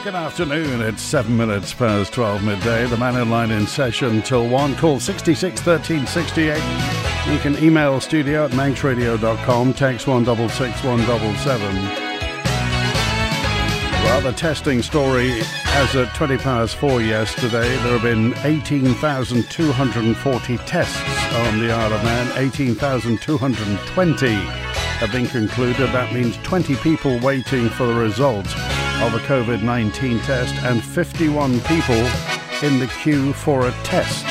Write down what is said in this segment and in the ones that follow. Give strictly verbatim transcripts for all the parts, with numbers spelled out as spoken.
Good afternoon, it's seven minutes past twelve midday. The Man in Line in session till one. Call sixty-six thirteen sixty-eight. You can email studio at manx radio dot com, text one six six one seven seven. Well, the testing story as at twenty past four yesterday, there have been eighteen thousand two hundred forty tests on the Isle of Man. eighteen thousand two hundred twenty have been concluded. That means twenty people waiting for the results of a COVID nineteen test and fifty-one people in the queue for a test.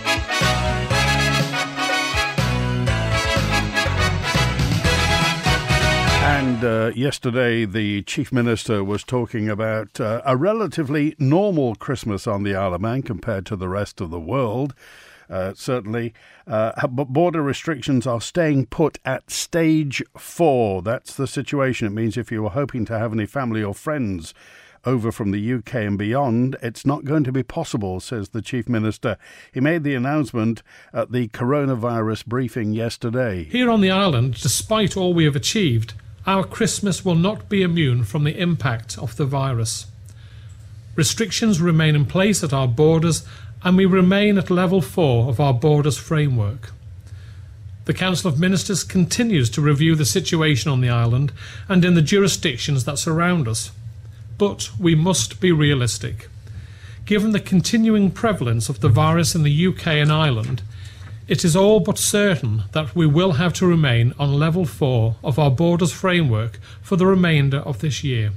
And uh, yesterday the Chief Minister was talking about uh, a relatively normal Christmas on the Isle of Man compared to the rest of the world. Uh, certainly, uh, but border restrictions are staying put at stage four. That's the situation. It means if you were hoping to have any family or friends over from the U K and beyond, it's not going to be possible, says the Chief Minister. He made the announcement at the coronavirus briefing yesterday. Here on the island, despite all we have achieved, our Christmas will not be immune from the impact of the virus. Restrictions remain in place at our borders, and we remain at level four of our borders framework. The Council of Ministers continues to review the situation on the island and in the jurisdictions that surround us. But we must be realistic. Given the continuing prevalence of the virus in the U K and Ireland, it is all but certain that we will have to remain on level four of our borders framework for the remainder of this year.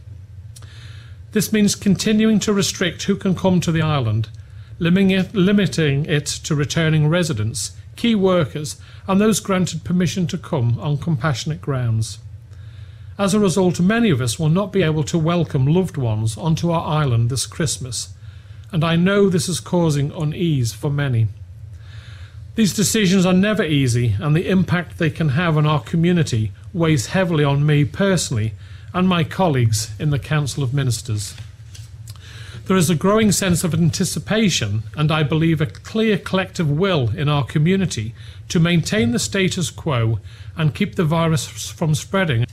This means continuing to restrict who can come to the island, limiting it, limiting it to returning residents, key workers, and those granted permission to come on compassionate grounds. As a result, many of us will not be able to welcome loved ones onto our island this Christmas, and I know this is causing unease for many. These decisions are never easy, and the impact they can have on our community weighs heavily on me personally and my colleagues in the Council of Ministers. There is a growing sense of anticipation and I believe a clear collective will in our community to maintain the status quo and keep the virus from spreading.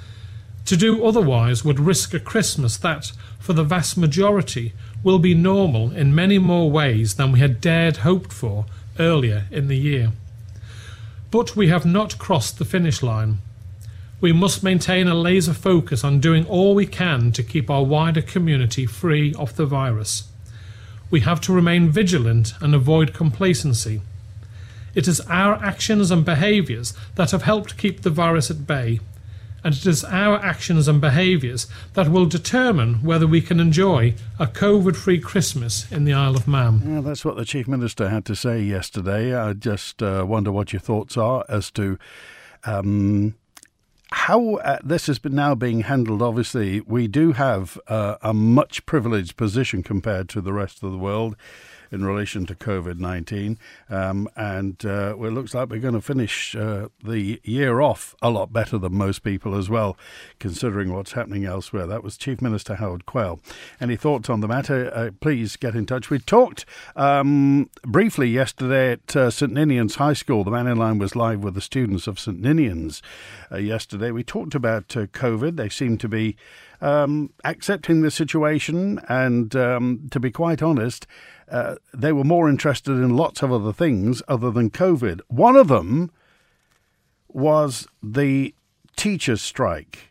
To do otherwise would risk a Christmas that, for the vast majority, will be normal in many more ways than we had dared hoped for earlier in the year. But we have not crossed the finish line. We must maintain a laser focus on doing all we can to keep our wider community free of the virus. We have to remain vigilant and avoid complacency. It is our actions and behaviours that have helped keep the virus at bay, and it is our actions and behaviours that will determine whether we can enjoy a COVID-free Christmas in the Isle of Man. Yeah, that's what the Chief Minister had to say yesterday. I just uh, wonder what your thoughts are as to Um, How uh, this has been now being handled. Obviously, we do have uh, a much privileged position compared to the rest of the world in relation to COVID nineteen. Um, and uh, well, it looks like we're going to finish uh, the year off a lot better than most people as well, considering what's happening elsewhere. That was Chief Minister Howard Quayle. Any thoughts on the matter? Uh, please get in touch. We talked um, briefly yesterday at uh, St Ninians High School. The Man in Line was live with the students of St Ninians uh, yesterday. We talked about uh, COVID. They seem to be um, accepting the situation, and um, to be quite honest, Uh, they were more interested in lots of other things other than COVID. One of them was the teachers' strike.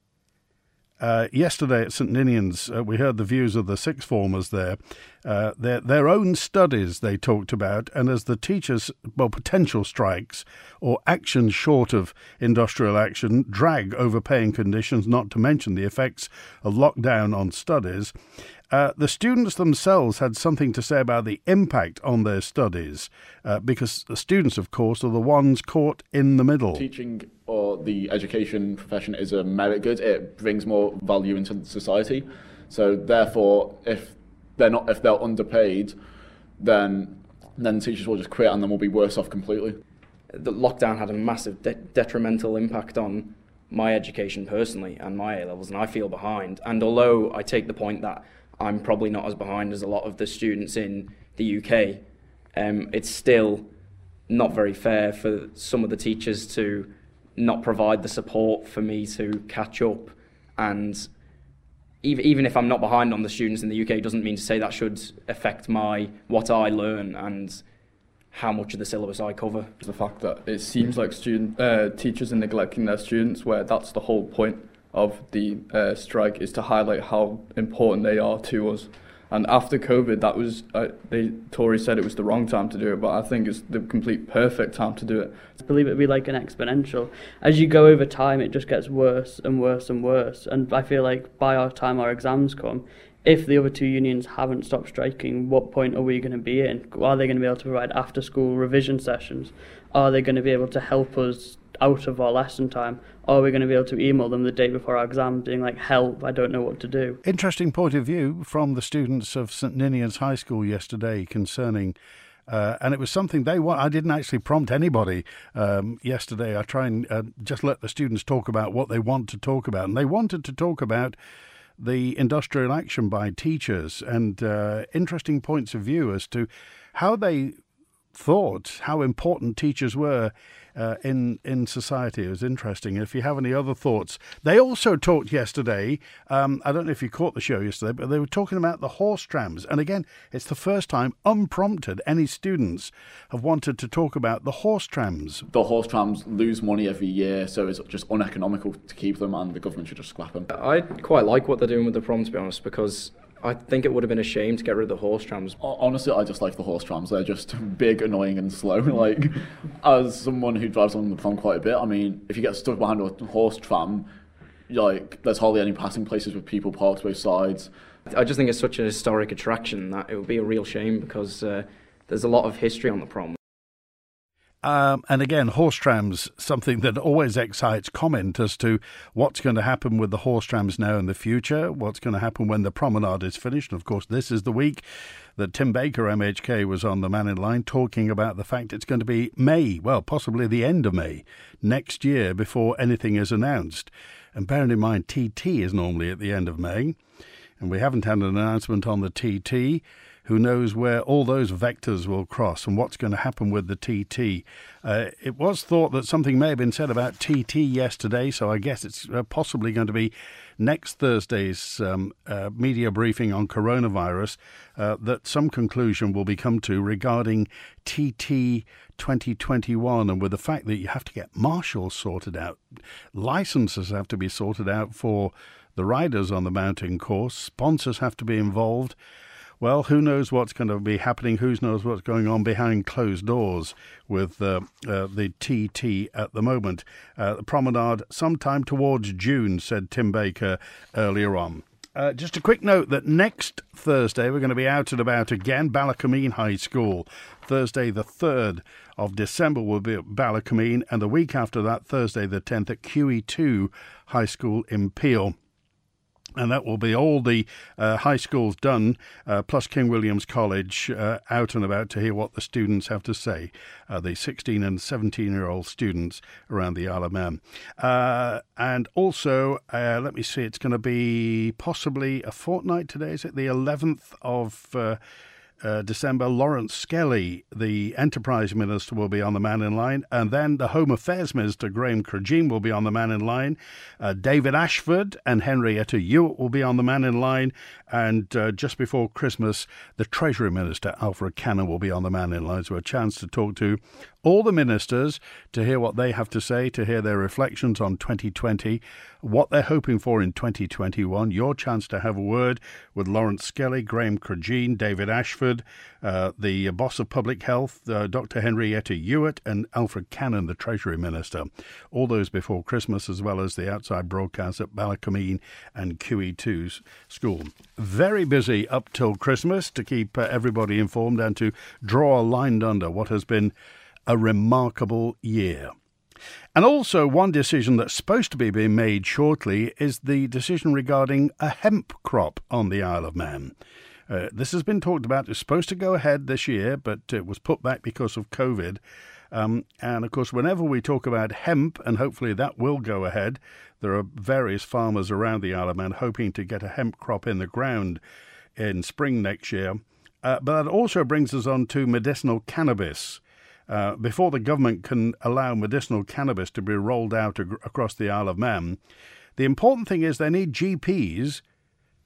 Uh, yesterday at St Ninians, uh, we heard the views of the sixth formers there. Uh, their, their own studies they talked about, and as the teachers, well, potential strikes or actions short of industrial action drag overpaying conditions, not to mention the effects of lockdown on studies. Uh, the students themselves had something to say about the impact on their studies, uh, because the students, of course, are the ones caught in the middle. Teaching or the education profession is a merit good. It brings more value into society. So therefore, if they're not, if they're underpaid, then then teachers will just quit, and then we'll be worse off completely. The lockdown had a massive de- detrimental impact on my education personally and my A-levels, and I feel behind. And although I take the point that I'm probably not as behind as a lot of the students in the U K, um, it's still not very fair for some of the teachers to not provide the support for me to catch up and even even if I'm not behind on the students in the U K, doesn't mean to say that should affect my what I learn and how much of the syllabus I cover. The fact that it seems like student uh, teachers are neglecting their students, where that's the whole point of the uh, strike, is to highlight how important they are to us. And after COVID, that was, uh, they, Tory said it was the wrong time to do it, but I think it's the complete perfect time to do it. I believe it would be like an exponential. As you go over time, it just gets worse and worse and worse. And I feel like by our time our exams come, if the other two unions haven't stopped striking, what point are we going to be in? Are they going to be able to provide after-school revision sessions? Are they going to be able to help us out of our lesson time? Or are we going to be able to email them the day before our exam being like, help, I don't know what to do? Interesting point of view from the students of St Ninians High School yesterday concerning, uh, and it was something they want. I didn't actually prompt anybody um, yesterday. I try and uh, just let the students talk about what they want to talk about. And they wanted to talk about the industrial action by teachers and uh, interesting points of view as to how they thought, how important teachers were uh, in in society. It was interesting. If you have any other thoughts, they also talked yesterday. Um, I don't know if you caught the show yesterday, but they were talking about the horse trams. And again, it's the first time, unprompted, any students have wanted to talk about the horse trams. The horse trams lose money every year, so it's just uneconomical to keep them, and the government should just scrap them. I quite like what they're doing with the prom, to be honest, because I think it would have been a shame to get rid of the horse trams. Honestly, I just like the horse trams. They're just big, annoying and slow. Like, as someone who drives on the prom quite a bit, I mean, if you get stuck behind a horse tram, like, there's hardly any passing places with people parked both sides. I just think it's such a historic attraction that it would be a real shame, because uh, there's a lot of history on the prom. Um, and again, horse trams, something that always excites comment as to what's going to happen with the horse trams now in the future, what's going to happen when the promenade is finished. And of course, this is the week that Tim Baker, M H K, was on the Man in Line talking about the fact it's going to be May, well, possibly the end of May, next year before anything is announced. And bearing in mind, T T is normally at the end of May, and we haven't had an announcement on the T T. Who knows where all those vectors will cross and what's going to happen with the T T. Uh, it was thought that something may have been said about T T yesterday, so I guess it's uh, possibly going to be next Thursday's um, uh, media briefing on coronavirus uh, that some conclusion will be come to regarding T T twenty twenty-one, and with the fact that you have to get marshals sorted out, licenses have to be sorted out for the riders on the mountain course, sponsors have to be involved. Well, who knows what's going to be happening? Who knows what's going on behind closed doors with uh, uh, the T T at the moment? Uh, the promenade sometime towards June, said Tim Baker earlier on. Uh, just a quick note that next Thursday we're going to be out and about again, Ballacomene High School. Thursday the third of December will be at Ballacomene, and the week after that, Thursday the tenth, at Q E two High School in Peel. And that will be all the uh, high schools done, uh, plus King William's College, uh, out and about to hear what the students have to say, uh, the sixteen and seventeen-year-old students around the Isle of Man. Uh, and also, uh, let me see, it's going to be possibly a fortnight today, is it? The eleventh of uh, uh, December, Lawrence Skelly, the Enterprise Minister, will be on the Man in Line. And then the Home Affairs Minister, Graham Crageen, will be on the Man in Line. Uh, David Ashford and Henrietta Ewart will be on the Man in Line. And uh, just before Christmas, the Treasury Minister, Alfred Cannon, will be on the Man in Line. So a chance to talk to all the ministers, to hear what they have to say, to hear their reflections on twenty twenty, what they're hoping for in twenty twenty-one. Your chance to have a word with Lawrence Skelly, Graham Crageen, David Ashford, uh, the boss of Public Health, uh, Doctor Henrietta Ewart, and Alfred Cannon, the Treasury Minister. All those before Christmas, as well as the outside broadcast at Ballacomene and Q E two's school. Very busy up till Christmas to keep uh, everybody informed and to draw a line under what has been a remarkable year. And also, one decision that's supposed to be being made shortly is the decision regarding a hemp crop on the Isle of Man. Uh, this has been talked about. It's supposed to go ahead this year, but it was put back because of COVID. Um, and, of course, whenever we talk about hemp, and hopefully that will go ahead, there are various farmers around the Isle of Man hoping to get a hemp crop in the ground in spring next year. Uh, but that also brings us on to medicinal cannabis. Uh, before the government can allow medicinal cannabis to be rolled out ag- across the Isle of Man, the important thing is they need G Ps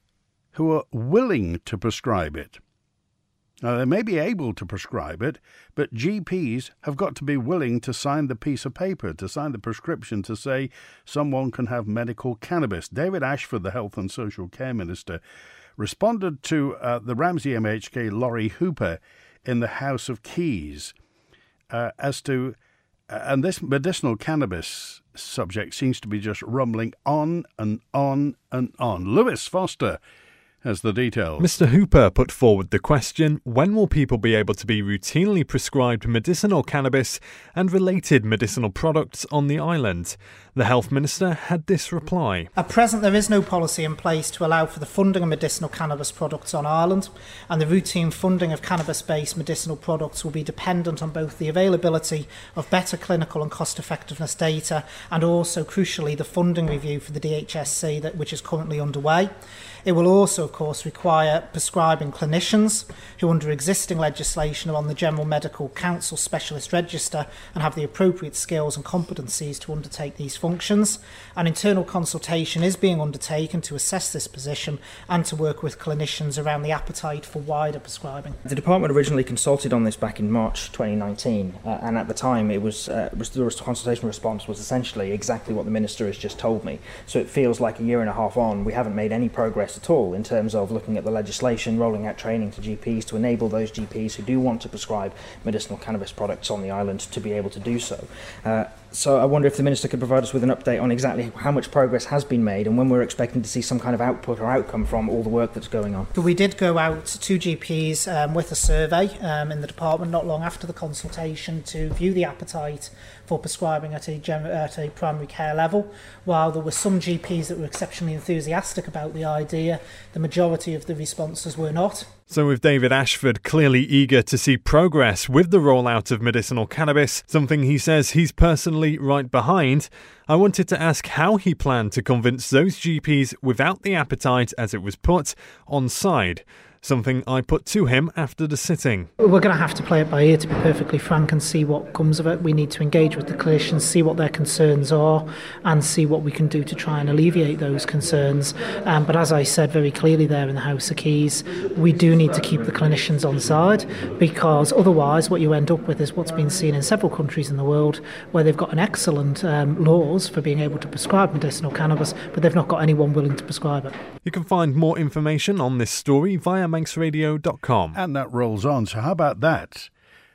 who are willing to prescribe it. Now, they may be able to prescribe it, but G Ps have got to be willing to sign the piece of paper, to sign the prescription to say someone can have medical cannabis. David Ashford, the Health and Social Care Minister, responded to uh, the Ramsey M H K Laurie Hooper in the House of Keys uh, as to, uh, and this medicinal cannabis subject seems to be just rumbling on and on and on. Lewis Foster has the details. Mister Hooper put forward the question, when will people be able to be routinely prescribed medicinal cannabis and related medicinal products on the island? The Health Minister had this reply. At present, there is no policy in place to allow for the funding of medicinal cannabis products on Ireland, and the routine funding of cannabis-based medicinal products will be dependent on both the availability of better clinical and cost-effectiveness data and also, crucially, the funding review for the D H S C, that, which is currently underway. It will also, of course, require prescribing clinicians who, under existing legislation, are on the General Medical Council Specialist Register and have the appropriate skills and competencies to undertake these functions. An internal consultation is being undertaken to assess this position and to work with clinicians around the appetite for wider prescribing. The department originally consulted on this back in March twenty nineteen, uh, and at the time it was uh, the consultation response was essentially exactly what the Minister has just told me. So it feels like a year and a half on, we haven't made any progress at all in terms of looking at the legislation, rolling out training to G Ps to enable those G Ps who do want to prescribe medicinal cannabis products on the island to be able to do so. Uh, so I wonder if the Minister could provide us with an update on exactly how much progress has been made and when we're expecting to see some kind of output or outcome from all the work that's going on. We did go out to G Ps um, with a survey um, in the department not long after the consultation to view the appetite for prescribing at a, gen- at a primary care level. While there were some G Ps that were exceptionally enthusiastic about the idea, the majority of the responses were not. So with David Ashford clearly eager to see progress with the rollout of medicinal cannabis, something he says he's personally right behind, I wanted to ask how he planned to convince those G Ps without the appetite, as it was put, on side. Something I put to him after the sitting. We're going to have to play it by ear, to be perfectly frank, and see what comes of it. We need to engage with the clinicians, see what their concerns are, and see what we can do to try and alleviate those concerns. Um, but as I said very clearly there in the House of Keys, we do need to keep the clinicians on side, because otherwise what you end up with is what's been seen in several countries in the world, where they've got an excellent um, laws for being able to prescribe medicinal cannabis, but they've not got anyone willing to prescribe it. You can find more information on this story via manx radio dot com. And that rolls on. So how about that?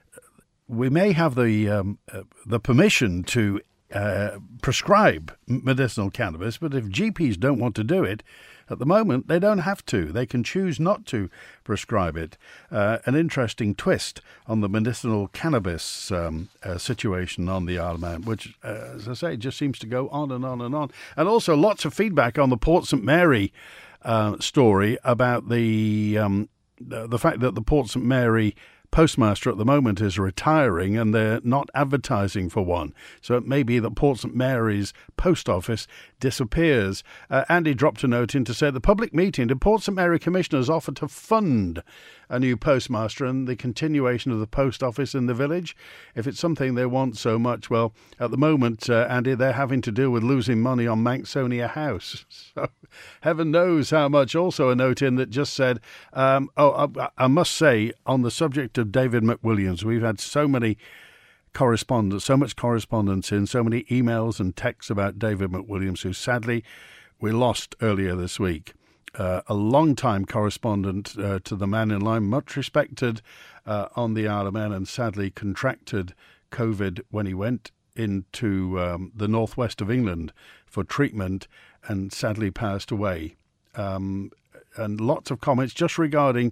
We may have the um, uh, the permission to uh, prescribe medicinal cannabis, but if G Ps don't want to do it, at the moment they don't have to. They can choose not to prescribe it. Uh, an interesting twist on the medicinal cannabis um, uh, situation on the Isle of Man, which, uh, as I say, just seems to go on and on and on. And also lots of feedback on the Port Saint Mary uh, story about the um, the, the fact that the Port Saint Mary postmaster at the moment is retiring and they're not advertising for one. So it may be that Port Saint Mary's post office disappears. Uh, Andy dropped a note in to say the public meeting, the Port Saint Mary commissioners offered to fund a new postmaster and the continuation of the post office in the village. If it's something they want so much, well, at the moment, uh, Andy, they're having to deal with losing money on Manxonia House. So heaven knows how much. Also a note in that just said, um, oh, I, I must say, on the subject of David McWilliams, we've had so many correspondence, so much correspondence in, so many emails and texts about David McWilliams, who sadly we lost earlier this week. Uh, a long-time correspondent uh, to the Man in Line, much respected uh, on the Isle of Man, and sadly contracted COVID when he went into um, the northwest of England for treatment and sadly passed away. Um, and lots of comments just regarding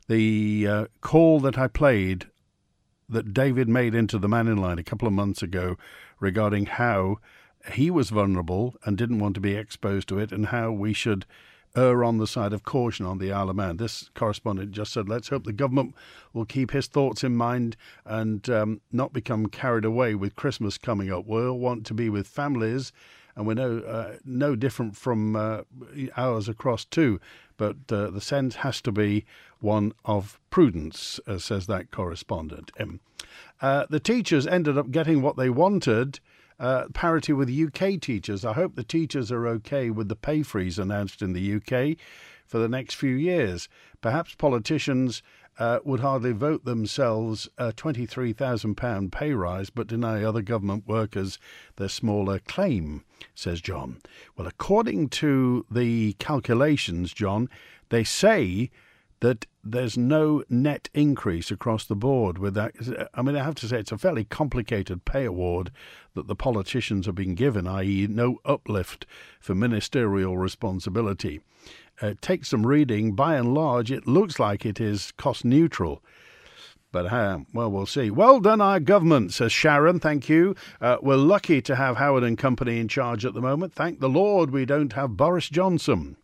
the uh, call that I played that David made into the Man in Line a couple of months ago regarding how he was vulnerable and didn't want to be exposed to it, and how we should err on the side of caution on the Isle of Man. This correspondent just said, let's hope the government will keep his thoughts in mind and um, not become carried away with Christmas coming up. We all want to be with families, and we're no, uh, no different from uh, ours across too. But uh, the sense has to be one of prudence, uh, says that correspondent. Um, uh, the teachers ended up getting what they wanted Uh, parity with U K teachers. I hope the teachers are okay with the pay freeze announced in the U K for the next few years. Perhaps politicians uh, would hardly vote themselves a twenty-three thousand pounds pay rise but deny other government workers their smaller claim, says John. Well, according to the calculations, John, they say that there's no net increase across the board with that. I mean, I have to say it's a fairly complicated pay award that the politicians have been given, that is no uplift for ministerial responsibility. Uh, take some reading. By and large, it looks like it is cost neutral. But, uh, well, we'll see. Well done, our government, says Sharon. Thank you. Uh, we're lucky to have Howard and Company in charge at the moment. Thank the Lord we don't have Boris Johnson.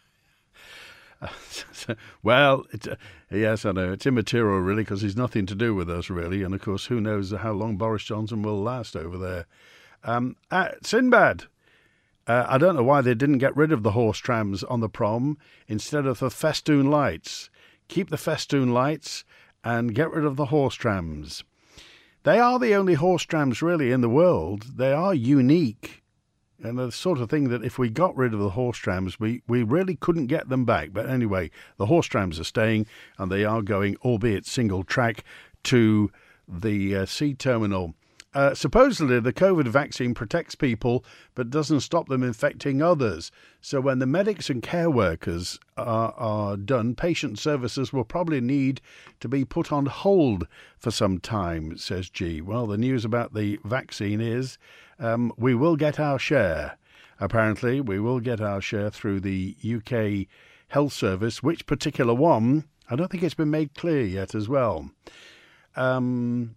Uh, well, it's, uh, yes, I know. It's immaterial, really, because he's nothing to do with us, really. And, of course, who knows how long Boris Johnson will last over there. Um, uh, Sinbad. Uh, I don't know why they didn't get rid of the horse trams on the prom instead of the festoon lights. Keep the festoon lights and get rid of the horse trams. They are the only horse trams, really, in the world. They are unique. And the sort of thing that if we got rid of the horse trams, we, we really couldn't get them back. But anyway, the horse trams are staying, and they are going, albeit single track, to the uh, sea terminal. Uh, supposedly, the COVID vaccine protects people, but doesn't stop them infecting others. So when the medics and care workers are, are done, patient services will probably need to be put on hold for some time, says G. Well, the news about the vaccine is um, we will get our share. Apparently, we will get our share through the U K Health Service. Which particular one? I don't think it's been made clear yet as well. Um...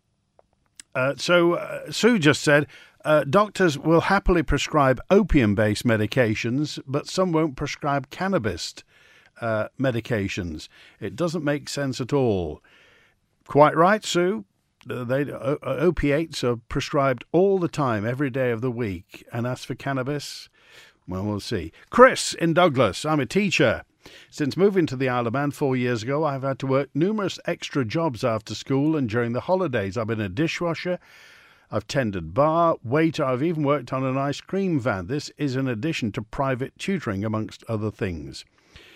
Uh, so uh, Sue just said, uh, doctors will happily prescribe opium-based medications, but some won't prescribe cannabis uh, medications. It doesn't make sense at all. Quite right, Sue. Uh, they uh, opiates are prescribed all the time, every day of the week. And as for cannabis, well, we'll see. Chris in Douglas, I'm a teacher. Since moving to the Isle of Man four years ago, I've had to work numerous extra jobs after school and during the holidays. I've been a dishwasher, I've tended bar, waiter, I've even worked on an ice cream van. This is in addition to private tutoring, amongst other things.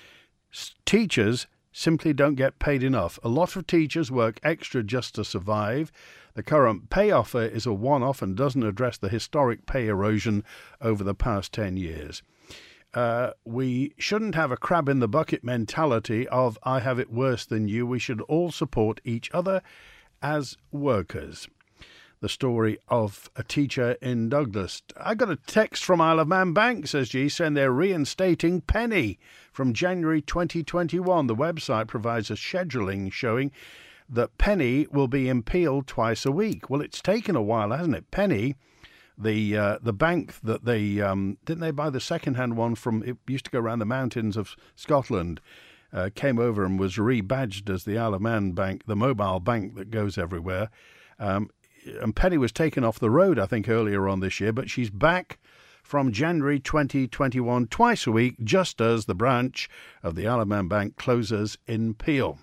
S- teachers simply don't get paid enough. A lot of teachers work extra just to survive. The current pay offer is a one-off and doesn't address the historic pay erosion over the past ten years. Uh, we shouldn't have a crab-in-the-bucket mentality of, I have it worse than you. We should all support each other as workers. The story of a teacher in Douglas. I got a text from Isle of Man Bank, says G, saying they're reinstating Penny from January twenty twenty-one. The website provides a scheduling showing that Penny will be impaled twice a week. Well, it's taken a while, hasn't it? Penny... The uh, the bank that they, um, didn't they buy the second-hand one from, it used to go around the mountains of Scotland, uh, came over and was rebadged as the Isle of Man Bank, the mobile bank that goes everywhere. Um, and Penny was taken off the road, I think, earlier on this year, but she's back from January twenty twenty-one, twice a week, just as the branch of the Isle of Man Bank closes in Peel.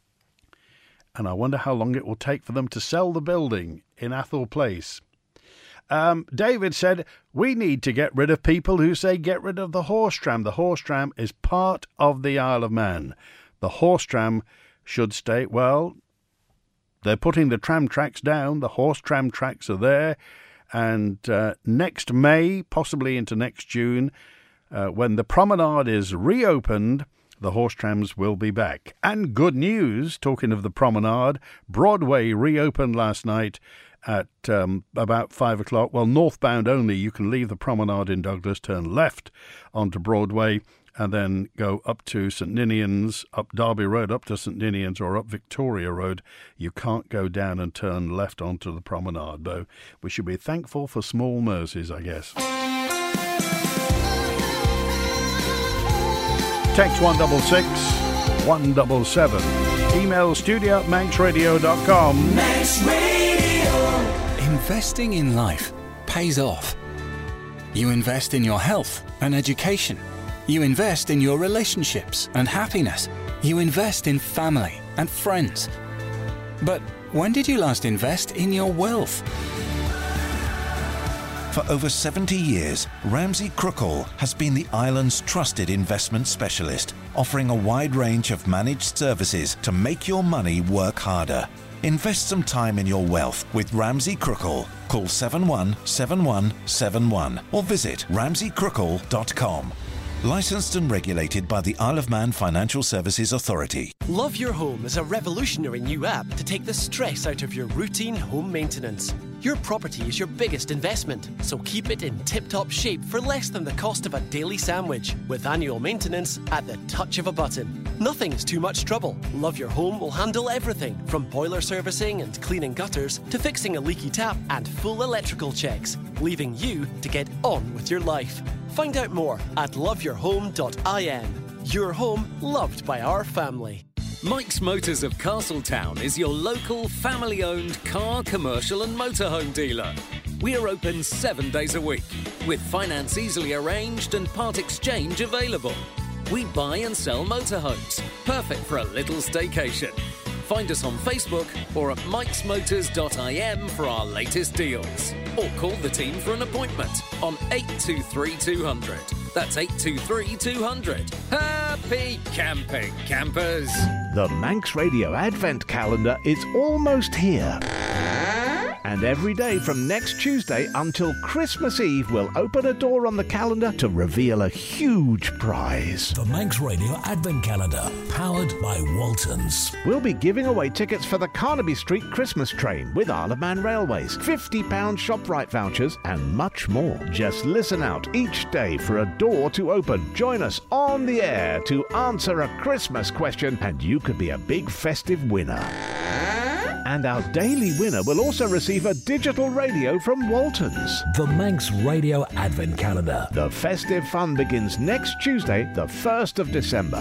And I wonder how long it will take for them to sell the building in Athol Place. Um, David said, we need to get rid of people who say get rid of the horse tram. The horse tram is part of the Isle of Man. The horse tram should stay. Well, they're putting the tram tracks down. The horse tram tracks are there. And uh, next May, possibly into next June, uh, when the promenade is reopened, the horse trams will be back. And good news, talking of the promenade, Broadway reopened last night at um, about five o'clock. Well, northbound only. You can leave the promenade in Douglas, turn left onto Broadway, and then go up to St Ninians, up Derby Road, up to St Ninians, or up Victoria Road. You can't go down and turn left onto the promenade, though. We should be thankful for small mercies, I guess. Text one double six, one double seven. Email studio at manx radio dot com. Manx Radio. Investing in life pays off. You invest in your health and education. You invest in your relationships and happiness. You invest in family and friends. But when did you last invest in your wealth? For over seventy years, Ramsey Crookall has been the island's trusted investment specialist, offering a wide range of managed services to make your money work harder. Invest some time in your wealth with Ramsey Crookall. Call seven one seven one seven one or visit ramsey crookall dot com. Licensed and regulated by the Isle of Man Financial Services Authority. Love Your Home is a revolutionary new app to take the stress out of your routine home maintenance. Your property is your biggest investment, so keep it in tip-top shape for less than the cost of a daily sandwich, with annual maintenance at the touch of a button. Nothing is too much trouble. Love Your Home will handle everything from boiler servicing and cleaning gutters to fixing a leaky tap and full electrical checks, leaving you to get on with your life. Find out more at love your home dot I N. Your home loved by our family. Mike's Motors of Castletown is your local family-owned car, commercial and motorhome dealer. We are open seven days a week, with finance easily arranged and part exchange available. We buy and sell motorhomes, perfect for a little staycation. Find us on Facebook or at mikes motors dot I M for our latest deals. Or call the team for an appointment on eight two three two hundred. That's eight two three two hundred. Happy camping, campers! The Manx Radio Advent Calendar is almost here. And every day from next Tuesday until Christmas Eve, we'll open a door on the calendar to reveal a huge prize. The Manx Radio Advent Calendar, powered by Waltons. We'll be giving away tickets for the Carnaby Street Christmas train with Isle of Man Railways, fifty pounds ShopRite vouchers and much more. Just listen out each day for a door to open. Join us on the air to answer a Christmas question and you could be a big festive winner. And our daily winner will also receive a digital radio from Waltons. The Manx Radio Advent Calendar. The festive fun begins next Tuesday, the first of December.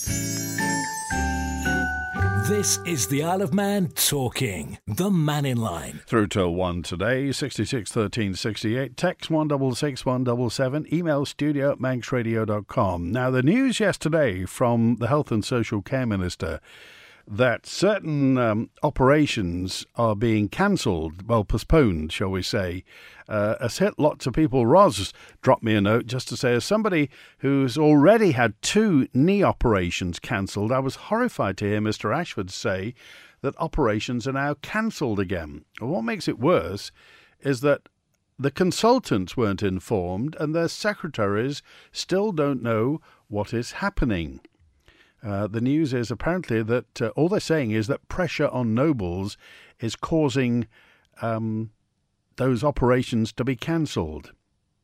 This is the Isle of Man talking. The Man in Line. Through till one today, sixty-six thirteen sixty-eight. Text one six six one seven seven. Email studio at manx radio dot com. Now, the news yesterday from the Health and Social Care Minister that certain um, operations are being cancelled, well, postponed, shall we say, uh, has hit lots of people. Roz dropped me a note just to say, as somebody who's already had two knee operations cancelled, I was horrified to hear Mister Ashford say that operations are now cancelled again. Well, what makes it worse is that the consultants weren't informed and their secretaries still don't know what is happening. Uh, the news is apparently that uh, all they're saying is that pressure on Nobles is causing um, those operations to be cancelled.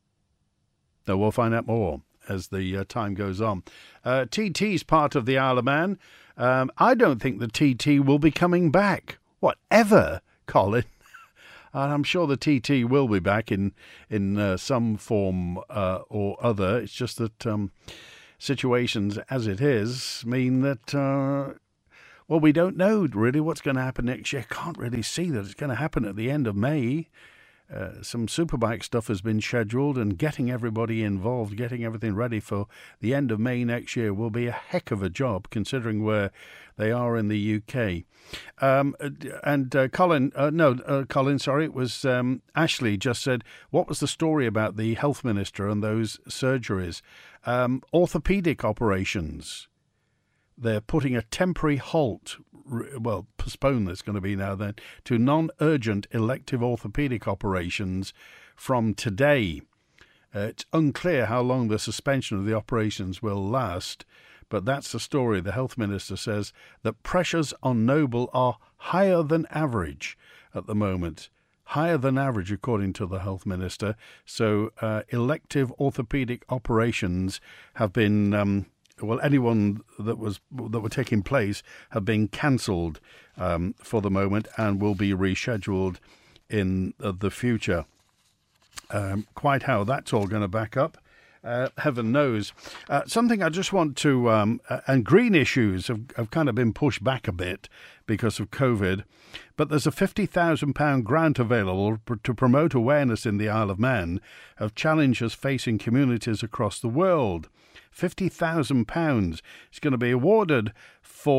So we'll find out more as the uh, time goes on. Uh, T T's part of the Isle of Man. Um, I don't think the T T will be coming back. Whatever, Colin. And I'm sure the T T will be back in, in uh, some form uh, or other. It's just that Um, situations as it is mean that, uh, well, we don't know really what's going to happen next year. Can't really see that it's going to happen at the end of May. Uh, some Superbike stuff has been scheduled, and getting everybody involved, getting everything ready for the end of May next year will be a heck of a job, considering where they are in the U K. Um, and uh, Colin, uh, no, uh, Colin, sorry, it was um, Ashley just said, what was the story about the health minister and those surgeries? Um, orthopaedic operations. They're putting a temporary halt, well, postpone that's going to be now then, to non-urgent elective orthopaedic operations from today. Uh, it's unclear how long the suspension of the operations will last, but that's the story. The health minister says that pressures on Noble are higher than average at the moment. Higher than average, according to the health minister. So uh, elective orthopaedic operations have been... Um, Well, anyone that was that were taking place have been cancelled um, for the moment and will be rescheduled in uh, the future. Um, quite how that's all going to back up, uh, heaven knows. Uh, something I just want to, um, uh, and green issues have, have kind of been pushed back a bit because of COVID, but there's a fifty thousand pounds grant available pr- to promote awareness in the Isle of Man of challenges facing communities across the world. fifty thousand pounds is going to be awarded for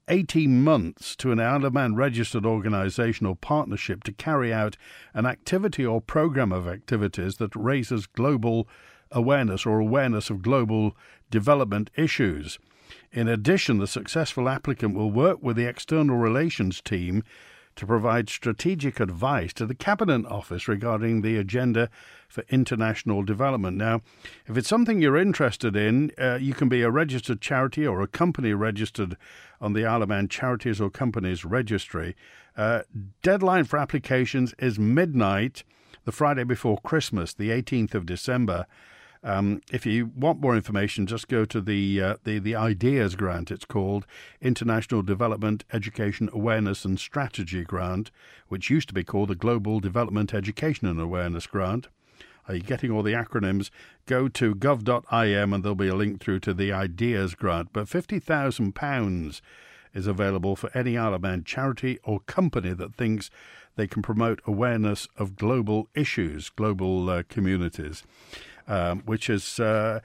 eighteen months to an Isle of Man registered organisation or partnership to carry out an activity or programme of activities that raises global awareness or awareness of global development issues. In addition, the successful applicant will work with the external relations team to provide strategic advice to the Cabinet Office regarding the agenda for international development. Now, if it's something you're interested in, uh, you can be a registered charity or a company registered on the Isle of Man Charities or Companies Registry. Uh, deadline for applications is midnight, the Friday before Christmas, the eighteenth of December. Um, if you want more information, just go to the, uh, the the IDEAS grant. It's called International Development Education Awareness and Strategy Grant, which used to be called the Global Development Education and Awareness Grant. Are you getting all the acronyms? Go to gov dot I M and there'll be a link through to the IDEAS grant. But fifty thousand pounds is available for any Isle of Man charity or company that thinks they can promote awareness of global issues, global uh, communities. Um, which has uh,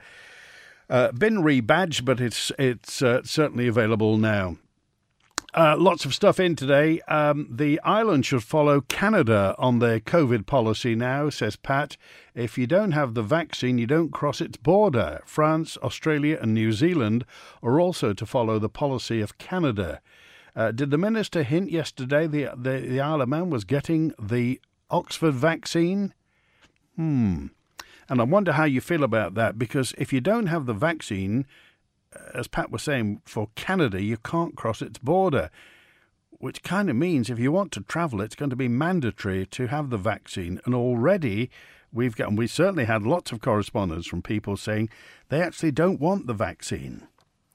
uh, been rebadged, but it's it's uh, certainly available now. Uh, lots of stuff in today. Um, the island should follow Canada on their COVID policy now, says Pat. If you don't have the vaccine, you don't cross its border. France, Australia and New Zealand are also to follow the policy of Canada. Uh, did the Minister hint yesterday the, the, the Isle of Man was getting the Oxford vaccine? Hmm... And I wonder how you feel about that, because if you don't have the vaccine, as Pat was saying, for Canada, you can't cross its border, which kind of means if you want to travel, it's going to be mandatory to have the vaccine. And already we've got, and we certainly had lots of correspondence from people saying they actually don't want the vaccine.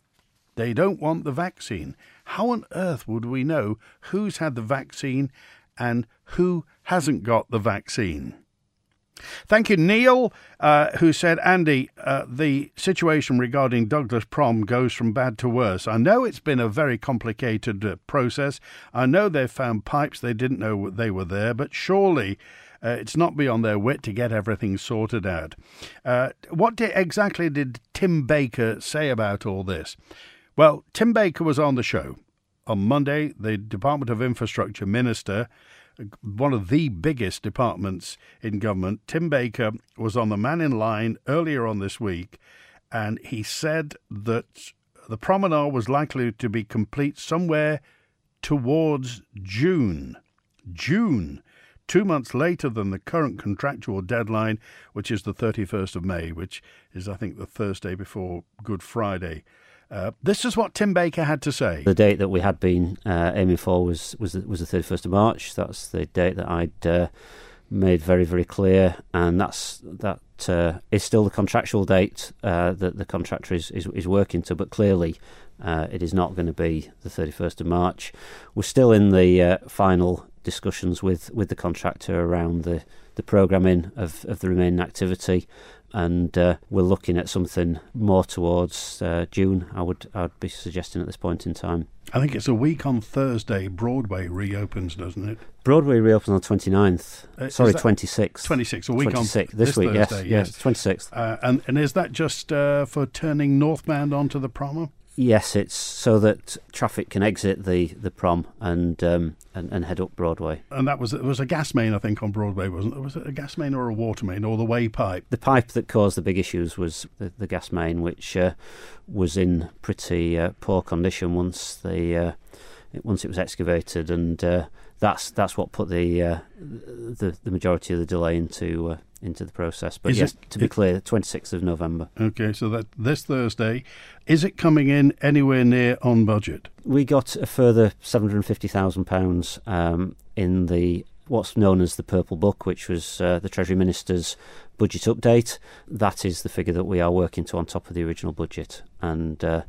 They don't want the vaccine. How on earth would we know who's had the vaccine and who hasn't got the vaccine? Thank you, Neil, uh, who said, Andy, uh, the situation regarding Douglas Prom goes from bad to worse. I know it's been a very complicated uh, process. I know they've found pipes they didn't know they were there, but surely uh, it's not beyond their wit to get everything sorted out. Uh, what did, exactly did Tim Baker say about all this? Well, Tim Baker was on the show on Monday. The Department of Infrastructure Minister, one of the biggest departments in government, Tim Baker, was on the Man in Line earlier on this week, and he said that the promenade was likely to be complete somewhere towards June. June, two months later than the current contractual deadline, which is the thirty-first of May, which is, I think, the Thursday before Good Friday. Uh, this is what Tim Baker had to say. The date that we had been uh, aiming for was was the, was the thirty-first of March. That's the date that I'd uh, made very, very clear, and that's that uh, is still the contractual date uh, that the contractor is, is, is working to, but clearly uh, it is not going to be the thirty-first of March. We're still in the uh, final discussions with, with the contractor around the, the programming of, of the remaining activity, and uh, we're looking at something more towards uh, June, I would I would be suggesting at this point in time. I think it's a week on Thursday. Broadway reopens, doesn't it? Broadway reopens on the twenty-ninth. Uh, Sorry, twenty-sixth. twenty-sixth, a week twenty-sixth, on this, this week, Thursday, yes, yes. yes, twenty-sixth. Uh, and, and is that just uh, for turning northbound onto the Prom? Yes, it's so that traffic can exit the, the Prom and, um, and and head up Broadway. And that was it was a gas main, I think, on Broadway, wasn't it? Was it a gas main or a water main or the way pipe? The pipe that caused the big issues was the, the gas main, which uh, was in pretty uh, poor condition once the uh, it, once it was excavated, and uh, that's that's what put the uh, the the majority of the delay into. Uh, into the process. But is yes, it, to be it, clear, twenty-sixth of November. Okay, so that this Thursday, is it coming in anywhere near on budget? We got a further seven hundred fifty thousand pounds um, in the what's known as the Purple Book, which was uh, the Treasury Minister's budget update. That is the figure that we are working to on top of the original budget, and uh,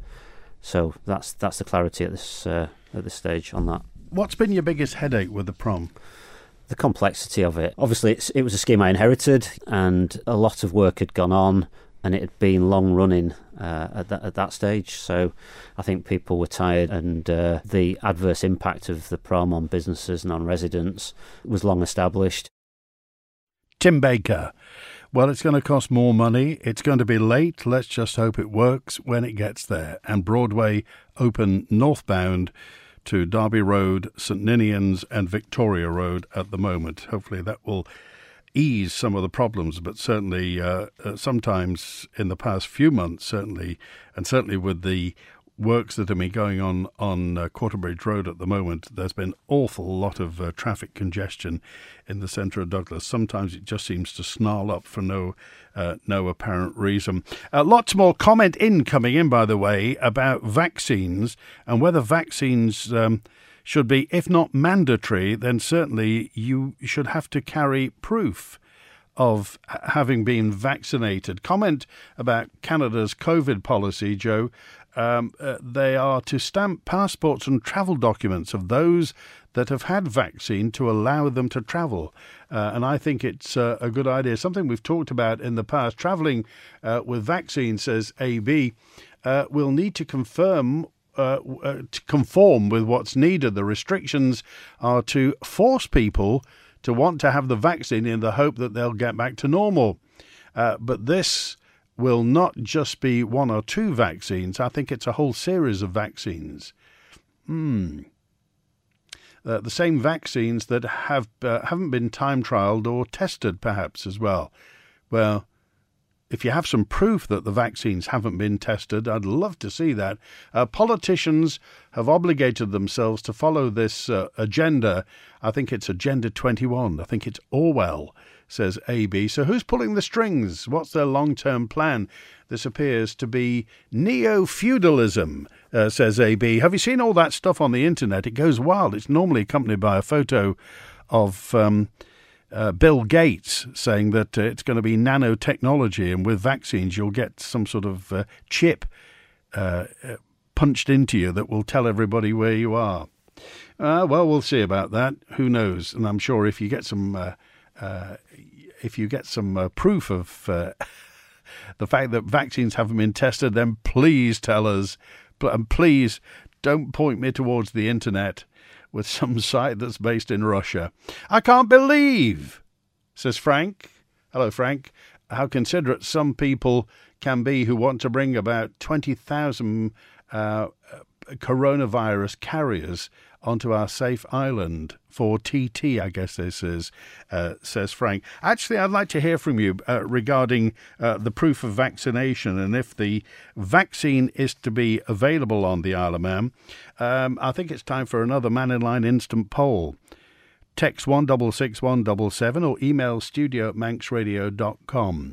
so that's that's the clarity at this uh, at this stage on that. What's been your biggest headache with the Prom? The complexity of it. Obviously, it's, it was a scheme I inherited, and a lot of work had gone on, and it had been long running uh, at, that, at that stage. So I think people were tired, and uh, the adverse impact of the Prom on businesses and on residents was long established. Tim Baker Well, it's going to cost more money. It's going to be late. Let's just hope it works when it gets there. And Broadway open northbound to Derby Road, St Ninians and Victoria Road at the moment. Hopefully that will ease some of the problems, but certainly uh, uh, sometimes in the past few months, certainly, and certainly with the works that have been going on on uh, Quarterbridge Road at the moment, there's been an awful lot of uh, traffic congestion in the centre of Douglas. Sometimes it just seems to snarl up for no uh, no apparent reason. Uh, lots more comment in coming in, by the way, about vaccines and whether vaccines um, should be, if not mandatory, then certainly you should have to carry proof of having been vaccinated. Comment about Canada's COVID policy, Joe. Um, uh, they are to stamp passports and travel documents of those that have had vaccine to allow them to travel. Uh, and I think it's uh, a good idea. Something we've talked about in the past. Travelling uh, with vaccine, says A B, uh, will need to confirm uh, uh, to conform with what's needed. The restrictions are to force people to want to have the vaccine in the hope that they'll get back to normal. Uh, but this will not just be one or two vaccines. I think it's a whole series of vaccines. Hmm. Uh, the same vaccines that have uh, haven't been time trialled or tested, perhaps, as well. Well, if you have some proof that the vaccines haven't been tested, I'd love to see that. Uh, politicians have obligated themselves to follow this uh, agenda. I think it's Agenda twenty-one. I think it's Orwell, says A B. So who's pulling the strings? What's their long-term plan? This appears to be neo-feudalism, uh, says A B. Have you seen all that stuff on the internet? It goes wild. It's normally accompanied by a photo of um, uh, Bill Gates saying that uh, it's going to be nanotechnology, and with vaccines you'll get some sort of uh, chip uh, punched into you that will tell everybody where you are. Uh, well, we'll see about that. Who knows? And I'm sure if you get some... Uh, Uh, if you get some uh, proof of uh, the fact that vaccines haven't been tested, then please tell us. And please don't point me towards the internet with some site that's based in Russia. I can't believe, says Frank. Hello, Frank. How considerate some people can be who want to bring about twenty thousand uh, coronavirus carriers onto our safe island for T T, I guess this is, uh, says Frank. Actually, I'd like to hear from you uh, regarding uh, the proof of vaccination and if the vaccine is to be available on the Isle of Man. Um, I think it's time for another Man in Line instant poll. Text one six six one seven seven or email studio at manx radio dot com.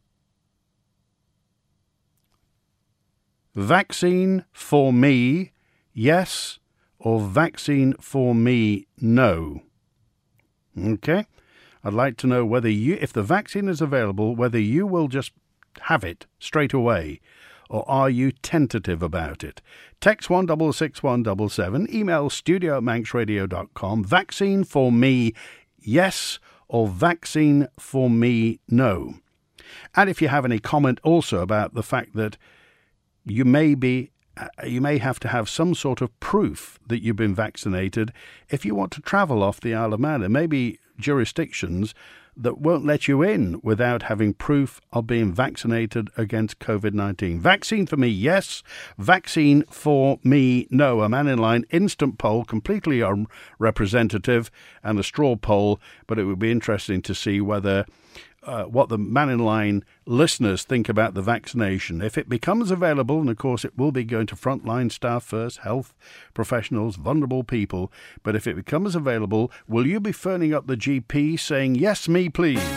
Vaccine for me, yes, or vaccine for me, no. Okay? I'd like to know whether you, if the vaccine is available, whether you will just have it straight away, or are you tentative about it? Text one six six one seven seven, email studio at manx radio dot com. Vaccine for me, yes, or vaccine for me, no. And if you have any comment also about the fact that you may be You may have to have some sort of proof that you've been vaccinated if you want to travel off the Isle of Man. There may be jurisdictions that won't let you in without having proof of being vaccinated against COVID nineteen. Vaccine for me, yes. Vaccine for me, no. A Man in Line instant poll, completely unrepresentative and a straw poll, but it would be interesting to see whether Uh, what the Man in Line listeners think about the vaccination. If it becomes available, and of course it will be going to frontline staff first, health professionals, vulnerable people, but if it becomes available, will you be phoning up the G P saying, yes, me, please?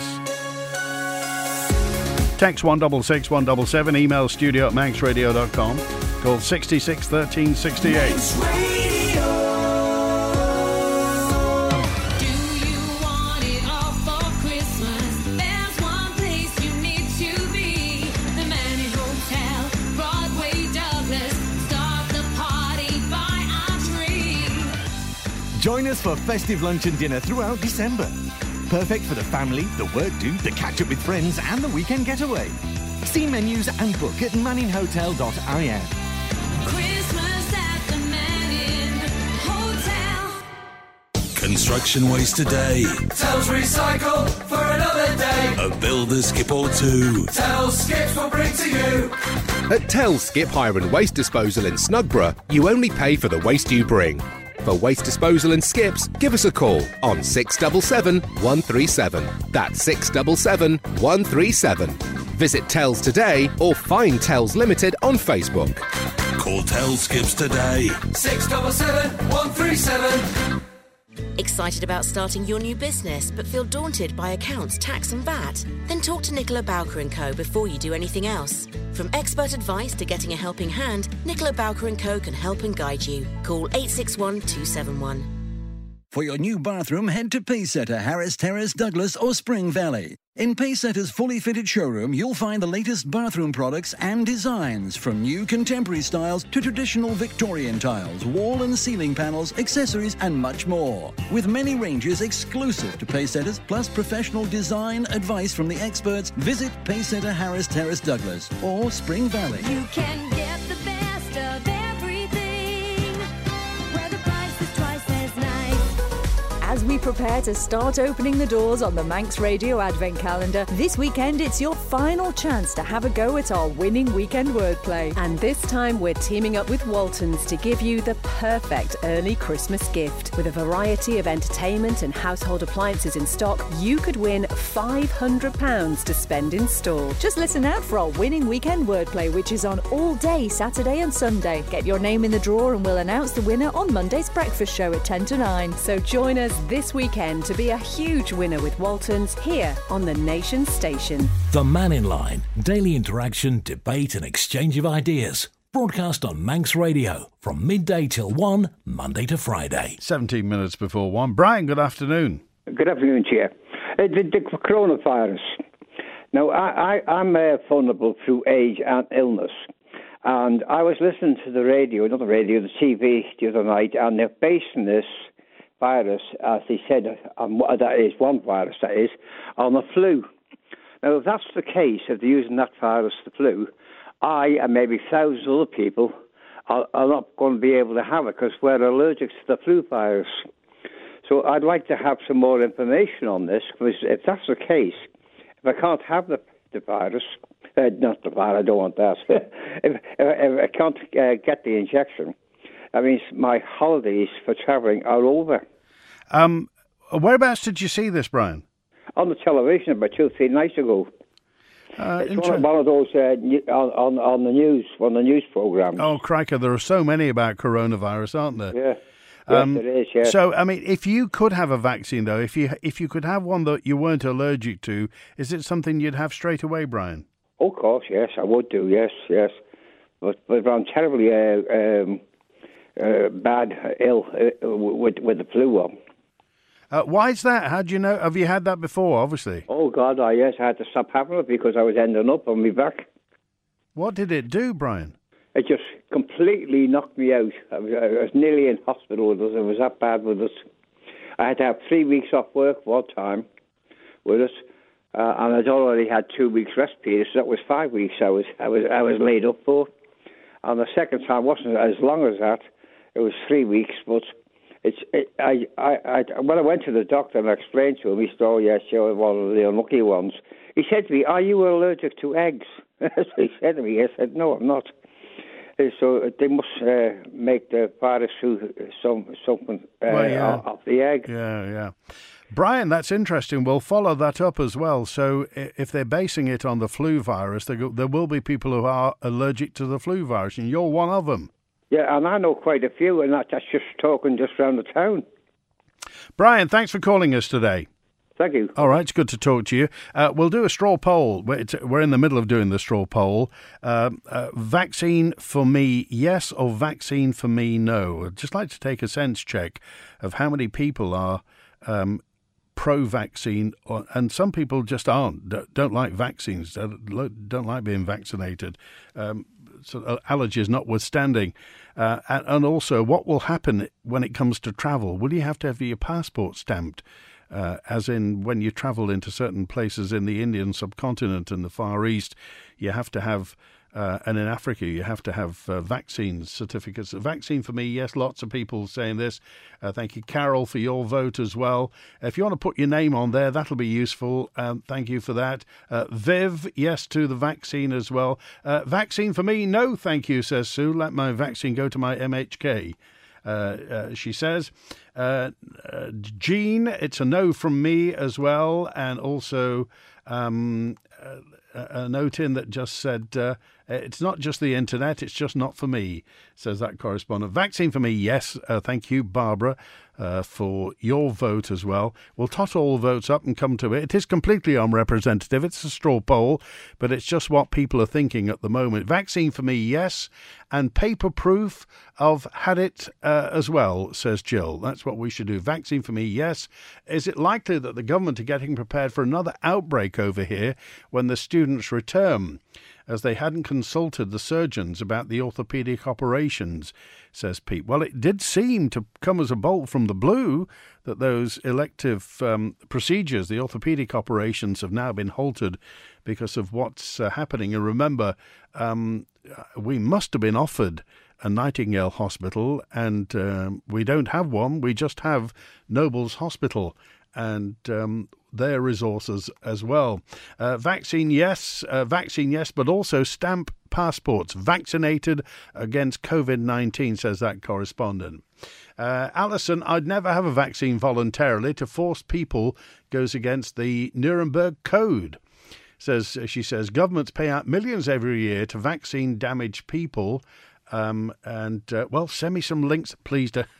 Text one six six one seven seven, email studio at manx radio dot com, call sixty-six thirteen sixty-eight. Join us for festive lunch and dinner throughout December. Perfect for the family, the work do, the catch up with friends and the weekend getaway. See menus and book at manning hotel dot I N. Christmas at the Manning Hotel. Construction waste today. Towels recycle for another day. A builder skip or two. Tell Skips will bring to you. At Tell Skip Hire and Waste Disposal in Snugborough, you only pay for the waste you bring. For waste disposal and skips, give us a call on six seven seven, one three seven. That's six seven seven, one three seven. Visit Tells today or find Tells Limited on Facebook. Call Tell Skips today. six seven seven, one three seven. Excited about starting your new business but feel daunted by accounts, tax and V A T? Then talk to Nicola Bowker and Co before you do anything else. From expert advice to getting a helping hand, Nicola Bowker and Co can help and guide you. Call eight six one, two seven one. For your new bathroom, head to Pacesetter, Harris Terrace, Douglas or Spring Valley. In Pacesetter's fully fitted showroom, you'll find the latest bathroom products and designs, from new contemporary styles to traditional Victorian tiles, wall and ceiling panels, accessories and much more. With many ranges exclusive to Pacesetters, plus professional design advice from the experts, visit Pacesetter, Harris Terrace, Douglas or Spring Valley. You can get the best of everything, where the price is twice as nice. As we prepare to start opening the doors on the Manx Radio Advent Calendar, this weekend it's your final chance to have a go at our winning weekend wordplay. And this time we're teaming up with Waltons to give you the perfect early Christmas gift. With a variety of entertainment and household appliances in stock, you could win five hundred pounds to spend in store. Just listen out for our winning weekend wordplay, which is on all day Saturday and Sunday. Get your name in the draw and we'll announce the winner on Monday's breakfast show at ten to nine. So join us this weekend to be a huge winner with Waltons here on the Nation Station. The Man in Line. Daily interaction, debate and exchange of ideas. Broadcast on Manx Radio from midday till one, Monday to Friday. seventeen minutes before one. Brian, good afternoon. Good afternoon to you. Uh, the, the coronavirus. Now, I, I, I'm uh, vulnerable through age and illness. And I was listening to the radio, not the radio, the T V the other night, and they're basing this virus, as they said, um, that is one virus, that is, on the flu. Now, if that's the case, if they're using that virus, the flu, I and maybe thousands of other people are, are not going to be able to have it because we're allergic to the flu virus. So I'd like to have some more information on this, because if that's the case, if I can't have the, the virus, uh, not the virus, I don't want that, if, if, if I can't uh, get the injection, that means my holidays for travelling are over. Um, whereabouts did you see this, Brian? On the television about two, three nights ago. Uh, it's one of, one of those uh, on, on on the news, one of the news programmes. Oh, crikey, there are so many about coronavirus, aren't there? Yeah, Um, yes, it is, yeah. So, I mean, if you could have a vaccine, though, if you if you could have one that you weren't allergic to, is it something you'd have straight away, Brian? Oh, of course, yes, I would do, yes, yes. But, but I'm terribly uh, um, uh, bad, ill uh, with, with the flu one. Uh, why is that? How do you know? Have you had that before, obviously? Oh, God, I, yes, I had to stop having it because I was ending up on my back. What did it do, Brian? It just completely knocked me out. I was, I was nearly in hospital with us. It was that bad with us. I had to have three weeks off work one time with us, uh, and I'd already had two weeks rest period, so that was five weeks I was I was I was laid up for. And the second time wasn't as long as that. It was three weeks, but it's it, I, I I when I went to the doctor and I explained to him, he said, "Oh yes, you're one of the unlucky ones." He said to me, "Are you allergic to eggs?" So he said to me, I said, "No, I'm not." So they must uh, make the virus through some something uh, well, yeah. off the egg. Yeah, yeah. Brian, that's interesting. We'll follow that up as well. So if they're basing it on the flu virus, there will be people who are allergic to the flu virus, and you're one of them. Yeah, and I know quite a few, and that's just talking just around the town. Brian, thanks for calling us today. Thank you. All right, it's good to talk to you. Uh, we'll do a straw poll. We're, it's, we're in the middle of doing the straw poll. Uh, uh, vaccine for me, yes, or vaccine for me, no. I'd just like to take a sense check of how many people are um, pro-vaccine, or, and some people just aren't, don't like vaccines, don't, don't like being vaccinated. Um, so allergies notwithstanding. Uh, and, and also, what will happen when it comes to travel? Will you have to have your passport stamped? Uh, as in when you travel into certain places in the Indian subcontinent and the Far East, you have to have Uh, and in Africa, you have to have uh, vaccine certificates. A vaccine for me, yes, lots of people saying this. Uh, thank you, Carol, for your vote as well. If you want to put your name on there, that'll be useful. Um, thank you for that. Uh, Viv, yes to the vaccine as well. Uh, vaccine for me, no, thank you, says Sue. Let my vaccine go to my M H K. Uh, uh, she says, uh, uh, Jean, it's a no from me as well. And also um, a, a note in that just said, uh, it's not just the internet, it's just not for me, says that correspondent. Vaccine for me, yes. Uh, thank you, Barbara, uh, for your vote as well. We'll tot all the votes up and come to it. It is completely unrepresentative. It's a straw poll, but it's just what people are thinking at the moment. Vaccine for me, yes. And paper proof of had it uh, as well, says Jill. That's what we should do. Vaccine for me, yes. Is it likely that the government are getting prepared for another outbreak over here when the students return, as they hadn't consulted the surgeons about the orthopaedic operations, says Pete. Well, it did seem to come as a bolt from the blue that those elective um, procedures, the orthopaedic operations, have now been halted because of what's uh, happening. And remember, um, we must have been offered a Nightingale Hospital, and um, we don't have one. We just have Nobles Hospital and um, their resources as well. Uh, vaccine, yes. Uh, vaccine, yes, but also stamp passports. Vaccinated against COVID nineteen, says that correspondent. Uh, Alison, I'd never have a vaccine voluntarily. To force people goes against the Nuremberg Code. Says She says, governments pay out millions every year to vaccine damaged people. Um, and, uh, well, send me some links, please. To,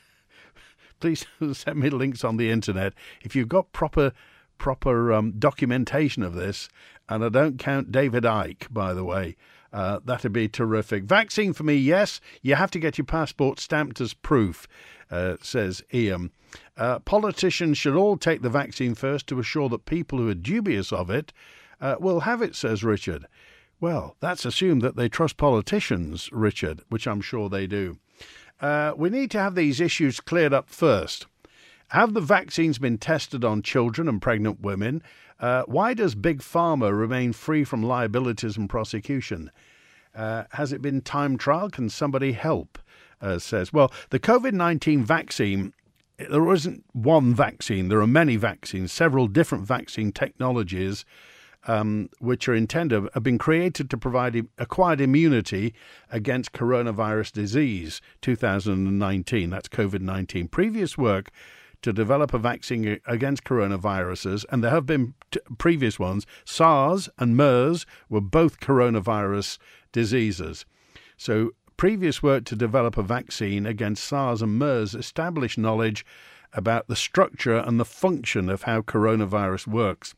please send me links on the internet. If you've got proper proper um, documentation of this, and I don't count David Icke, by the way, uh, that'd be terrific. Vaccine for me, yes. You have to get your passport stamped as proof, uh, says Ian. Uh, politicians should all take the vaccine first to assure that people who are dubious of it uh, will have it, says Richard. Well, that's assumed that they trust politicians, Richard, which I'm sure they do. Uh, we need to have these issues cleared up first. Have the vaccines been tested on children and pregnant women? Uh, why does Big Pharma remain free from liabilities and prosecution? Uh, has it been time trial? Can somebody help? Uh, says, well, the COVID nineteen vaccine, there isn't one vaccine. There are many vaccines, several different vaccine technologies, um, which are intended, have been created to provide acquired immunity against coronavirus disease, two thousand nineteen. That's COVID nineteen. Previous work to develop a vaccine against coronaviruses, and there have been t- previous ones. SARS and MERS were both coronavirus diseases. So previous work to develop a vaccine against SARS and MERS established knowledge about the structure and the function of how coronavirus works,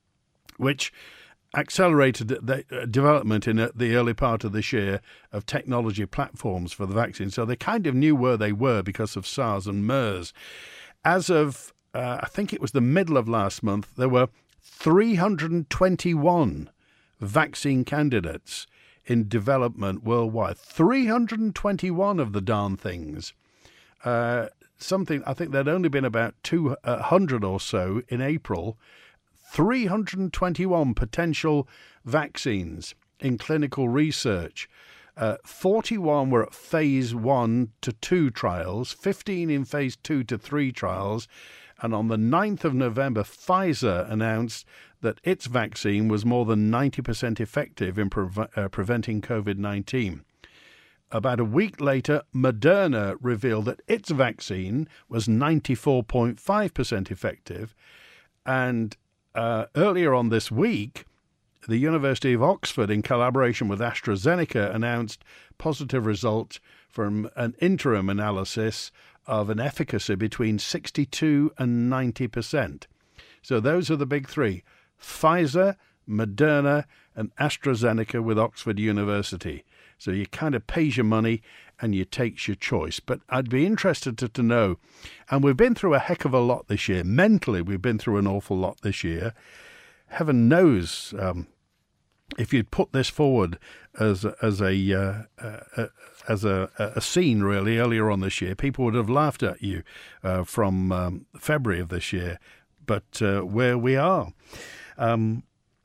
which accelerated the development in the early part of this year of technology platforms for the vaccine. So they kind of knew where they were because of SARS and MERS. As of, uh, I think it was the middle of last month, there were three hundred twenty-one vaccine candidates in development worldwide. three hundred twenty-one of the darn things. Uh, something, I think there'd only been about two hundred or so in April. three hundred twenty-one potential vaccines in clinical research. Uh, forty-one were at phase one to two trials, fifteen in phase two to three trials, and on the ninth of November, Pfizer announced that its vaccine was more than ninety percent effective in pre- uh, preventing COVID nineteen. About a week later, Moderna revealed that its vaccine was ninety-four point five percent effective, and uh, earlier on this week, the University of Oxford, in collaboration with AstraZeneca, announced positive results from an interim analysis of an efficacy between sixty-two and ninety percent. So those are the big three: Pfizer, Moderna, and AstraZeneca with Oxford University. So you kind of pays your money and you takes your choice. But I'd be interested to, to know, and we've been through a heck of a lot this year. Mentally, we've been through an awful lot this year. Heaven knows, um, if you'd put this forward as a, as a uh, uh, as a, a scene really earlier on this year, people would have laughed at you uh, from um, February of this year. But uh, where we are, um,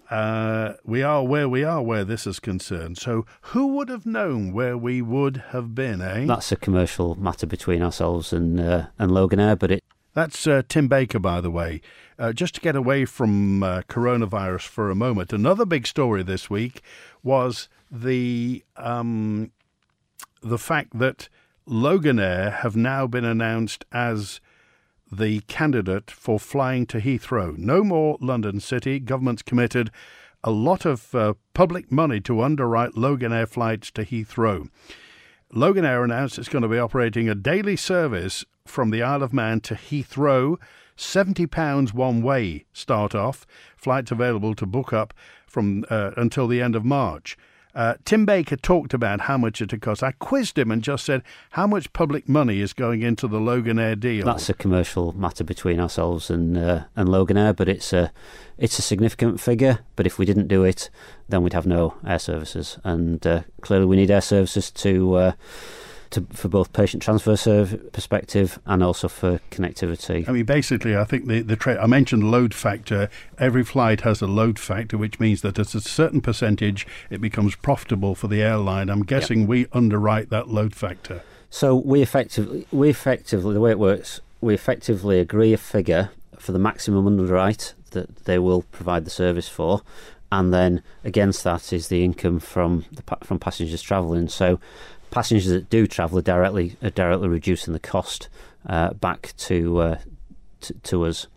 uh, we are where we are where this is concerned. So who would have known where we would have been, eh? That's a commercial matter between ourselves and uh, and Loganair, but it... That's uh, Tim Baker, by the way. Uh, just to get away from uh, coronavirus for a moment, another big story this week was the um, the fact that Loganair have now been announced as the candidate for flying to Heathrow. No more London City. Government's committed a lot of uh, public money to underwrite Loganair flights to Heathrow. Loganair announced it's going to be operating a daily service from the Isle of Man to Heathrow, seventy pounds one way start off. Flights available to book up from uh, until the end of March. Uh, Tim Baker talked about how much it would cost. I quizzed him and just said, how much public money is going into the Loganair deal? That's a commercial matter between ourselves and uh, and Loganair, but it's a, it's a significant figure. But if we didn't do it, then we'd have no air services. And uh, clearly we need air services to... Uh, To, for both patient transfer serve perspective and also for connectivity. I mean, basically, I think the, the tra- I mentioned load factor. Every flight has a load factor, which means that at a certain percentage, it becomes profitable for the airline. I'm guessing yep. we underwrite that load factor. So we effectively, we effectively, the way it works, we effectively agree a figure for the maximum underwrite that they will provide the service for, and then against that is the income from the from passengers travelling. So passengers that do travel are directly are directly reducing the cost uh, back to, uh, to to us.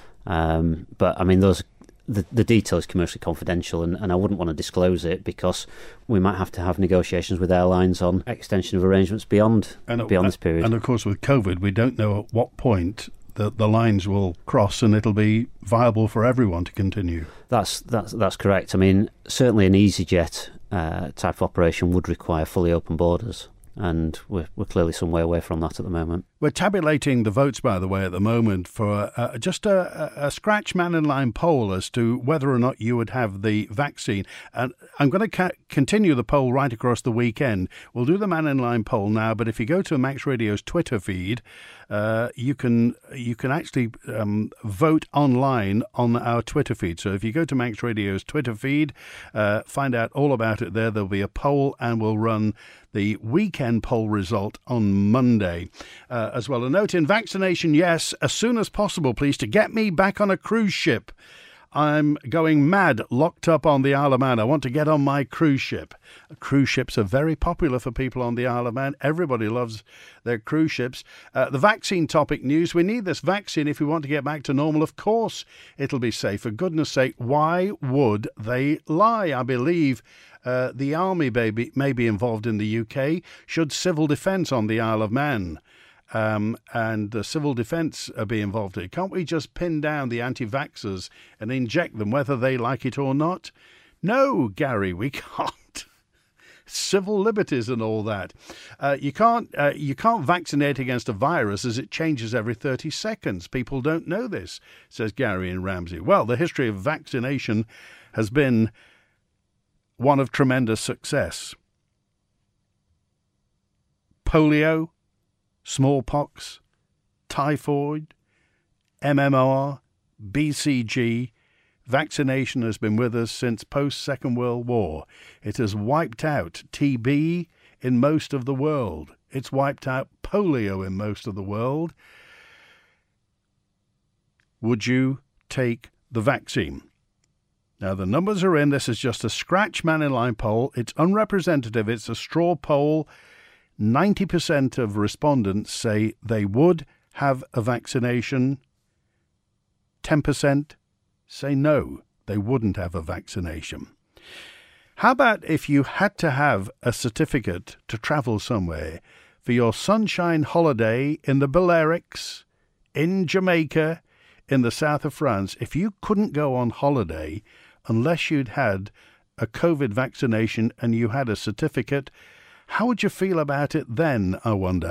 Um, but I mean, those the, the detail is commercially confidential, and, and I wouldn't want to disclose it because we might have to have negotiations with airlines on extension of arrangements beyond and, beyond this period. And of course, with COVID, we don't know at what point the the lines will cross, and it'll be viable for everyone to continue. That's that's that's correct. I mean, certainly an EasyJet uh, type of operation would require fully open borders, and we're we're clearly some way away from that at the moment. We're tabulating the votes, by the way, at the moment for uh, just a, a scratch man in line poll as to whether or not you would have the vaccine. And I'm going to ca- continue the poll right across the weekend. We'll do the man in line poll now, but if you go to Max Radio's Twitter feed, uh, you can you can actually um, vote online on our Twitter feed. So if you go to Max Radio's Twitter feed, uh, find out all about it there. There'll be a poll, and we'll run the weekend poll result on Monday. Uh, as well, a note in vaccination, yes, as soon as possible, please, to get me back on a cruise ship. I'm going mad, locked up on the Isle of Man. I want to get on my cruise ship. Cruise ships are very popular for people on the Isle of Man. Everybody loves their cruise ships. Uh, the vaccine topic news. We need this vaccine if we want to get back to normal. Of course, it'll be safe. For goodness sake, why would they lie? I believe uh, the Army may be, may be involved in the U K. Should civil defence on the Isle of Man Um, and the civil defence uh, be involved here? Can't we just pin down the anti-vaxxers and inject them whether they like it or not? No, Gary, we can't. Civil liberties and all that. Uh, you can't uh, you can't vaccinate against a virus as it changes every thirty seconds. People don't know this, says Gary in Ramsey. Well, the history of vaccination has been one of tremendous success. Polio, smallpox, typhoid, M M R, B C G. Vaccination has been with us since post-Second World War. It has wiped out T B in most of the world. It's wiped out polio in most of the world. Would you take the vaccine? Now, the numbers are in. This is just a scratch man in line poll. It's unrepresentative. It's a straw poll. ninety percent of respondents say they would have a vaccination. ten percent say no, they wouldn't have a vaccination. How about if you had to have a certificate to travel somewhere for your sunshine holiday in the Balearics, in Jamaica, in the south of France? If you couldn't go on holiday unless you'd had a COVID vaccination and you had a certificate, how would you feel about it then, I wonder?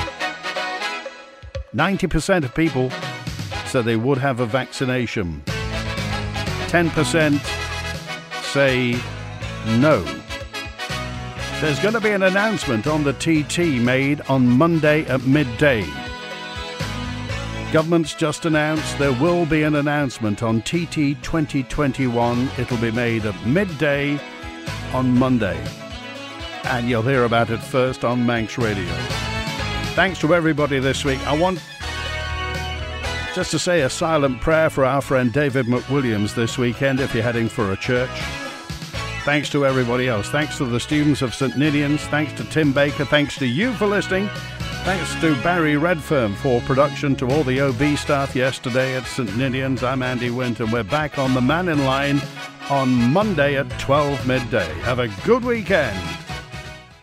ninety percent of people said they would have a vaccination. ten percent say no. There's going to be an announcement on the T T made on Monday at midday. Government's just announced there will be an announcement on T T twenty twenty-one. It'll be made at midday on Monday. And you'll hear about it first on Manx Radio. Thanks to everybody this week. I want just to say a silent prayer for our friend David McWilliams this weekend if you're heading for a church. Thanks to everybody else. Thanks to the students of St Ninians. Thanks to Tim Baker. Thanks to you for listening. Thanks to Barry Redfern for production, to all the O B staff yesterday at St Ninians. I'm Andy Wint, and we're back on The Man in Line on Monday at twelve midday. Have a good weekend.